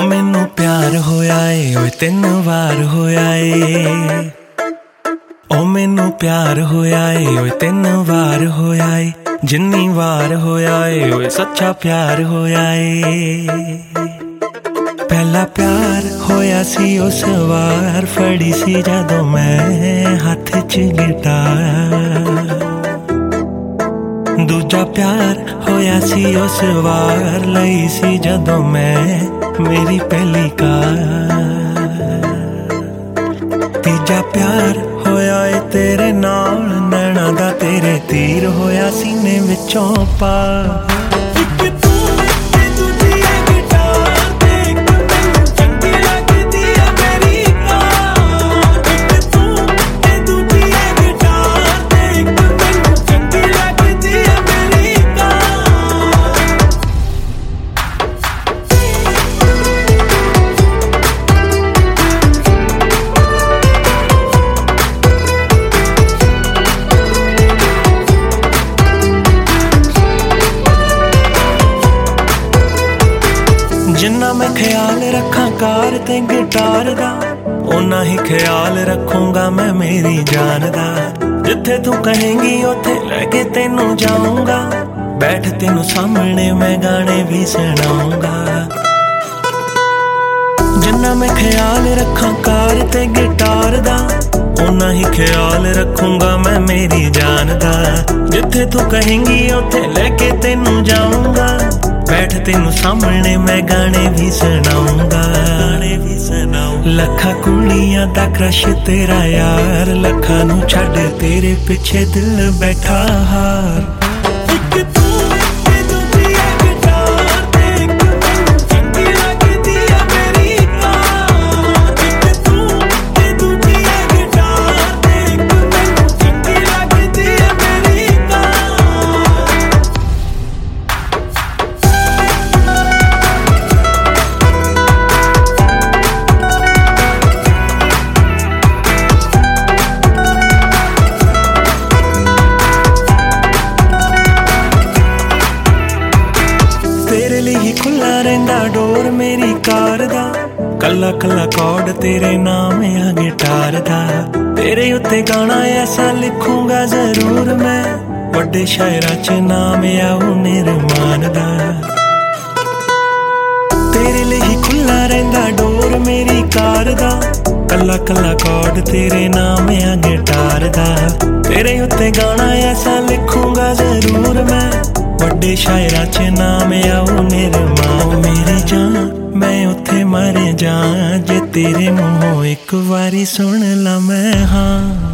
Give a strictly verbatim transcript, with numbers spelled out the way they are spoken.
मैनू प्यार होया ए ओए तीन वार होया ए ओ मैनू प्यार होया ए ओए तीन वार होया ए जिन्नी वार होया ए ओए सच्चा प्यार होया ए पहला प्यार होया सी उस वार फड़ी सी जदों मैं हाथ च गिटार दूजा प्यार होया सी उस वार लई सी जदों मैं मेरी पहली कार तीजा प्यार होया ए तेरे नाल नैना दा तेरे तीर होया सीने विचों पार जिन्ना मैं ख्याल रखा कार ते गिटार दा उन्ना ही ख्याल रखूंगा मैं मेरी जान दा जिथे तू कहेंगी उथे लेके तेनू जाऊंगा बैठ तेनू सामने मैं गाने भी सुनाऊंगा जिन्ना मैं ख्याल रखा कार ते गिटार दा उन्ना ही ख्याल रखूंगा मैं मेरी जान दा जिथे तू कहेंगी उथे लेके तेनू जाऊंगा बैठ तेनू सामने मैं गाने भी सुनाऊंगा गाने भी सुनाऊं लखा कुड़ियां दा क्रश तेरा यार लखा नू छड़ तेरे पिछे दिल बैठा हार खुला रहिंदा डोर मेरी कार दा कला कला कॉर्ड तेरे नाम आ गिटार दा तेरे उत्ते गाना ऐसा लिखूंगा जरूर मैं वड्डे शायरां च नाम आऊ निर्माण दा तेरे लिए खुला रहिंदा डोर मेरी कार दा कला कला कॉर्ड तेरे नाम आ गिटार दा तेरे उत्ते गाना ऐसा लिखूंगा जरूर मैं वड्डे शायरां च नाम आऊ निर्माण मेरी जान मैं उत्थे मर जा जे तेरे मुंहों एक वारी सुन ला मैं हाँ।